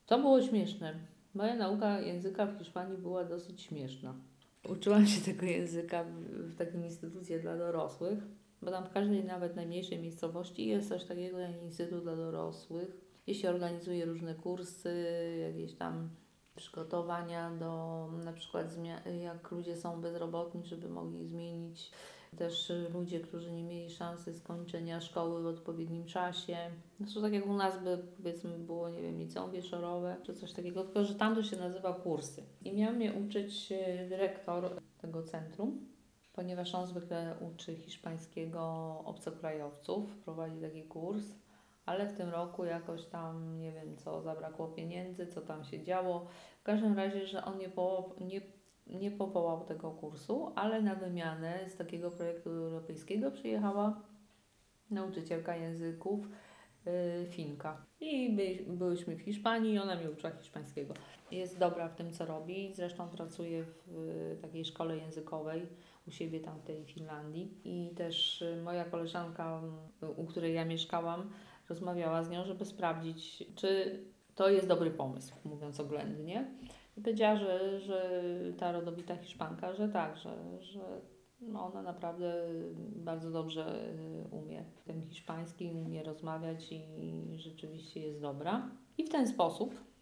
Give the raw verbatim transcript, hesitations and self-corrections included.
To było śmieszne. Moja nauka języka w Hiszpanii była dosyć śmieszna. Uczyłam się tego języka w, w takim instytucie dla dorosłych, bo tam w każdej, nawet najmniejszej miejscowości jest coś takiego jak Instytut dla dorosłych, gdzie się organizuje różne kursy, jakieś tam przygotowania do na przykład zmian, jak ludzie są bezrobotni, żeby mogli zmienić, też ludzie, którzy nie mieli szansy skończenia szkoły w odpowiednim czasie. Zresztą tak jak u nas by powiedzmy było, nie wiem, liceum wieczorowe czy coś takiego, tylko że tam to się nazywa kursy. I miał mnie uczyć dyrektor tego centrum, ponieważ on zwykle uczy hiszpańskiego obcokrajowców, prowadzi taki kurs, ale w tym roku jakoś tam, nie wiem co, zabrakło pieniędzy, co tam się działo. W każdym razie, że on nie, po, nie, nie powołał tego kursu, ale na wymianę z takiego projektu europejskiego przyjechała nauczycielka języków, yy, Finka. I by, byłyśmy w Hiszpanii i ona mnie uczyła hiszpańskiego. Jest dobra w tym, co robi. Zresztą pracuje w y, takiej szkole językowej u siebie tam w tej Finlandii. I też y, moja koleżanka, y, u której ja mieszkałam, rozmawiała z nią, żeby sprawdzić, czy to jest dobry pomysł, mówiąc oględnie. I powiedziała, że, że ta rodowita Hiszpanka, że tak, że, że no ona naprawdę bardzo dobrze y, umie ten hiszpański, umie rozmawiać i rzeczywiście jest dobra. I w ten sposób